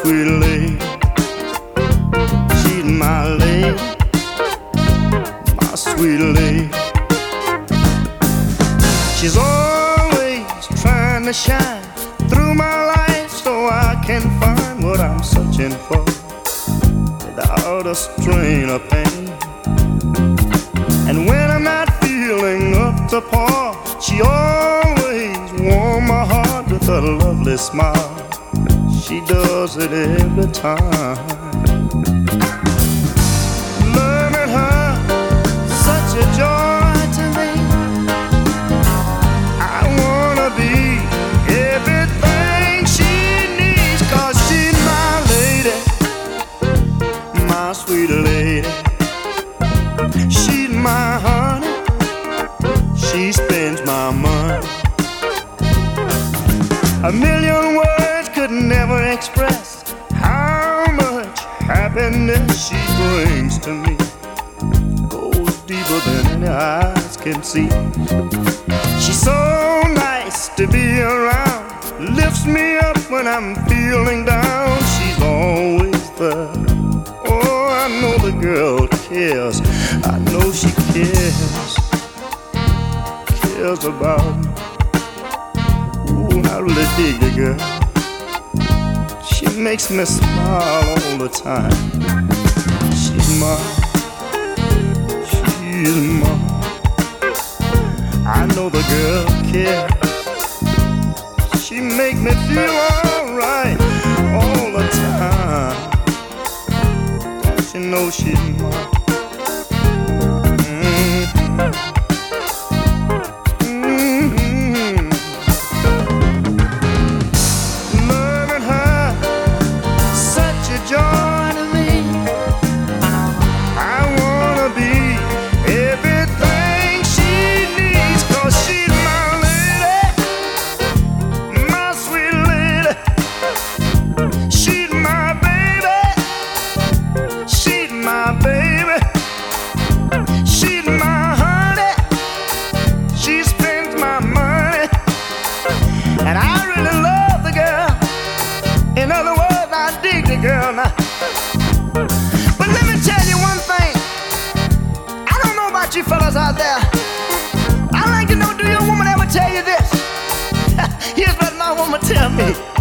sweet lady. She's my lady, my sweet lady. She's always trying to shine through my life so I can find what I'm searching for without a strain of pain. And when I'm not feeling up to par, she always warms my heart with a lovely smile. She does it every time. Loving her, such a joy to me. I wanna be everything she needs, 'cause she's my lady, my sweet lady. She's my honey, she spends my money. A million words could never express how much happiness she brings to me. Goes deeper than any eyes can see. She's so nice to be around, lifts me up when I'm feeling down. She's always there. Oh, I know the girl cares. I know she cares about me. Ooh, I really dig the girl. She makes me smile all the time. She's mine. I know the girl cares. She make me feel alright all the time. Don't you know she's mine? Girl, now. But let me tell you one thing. I don't know about you fellas out there. I'd like to know, do your woman ever tell you this? Here's what my woman tell me.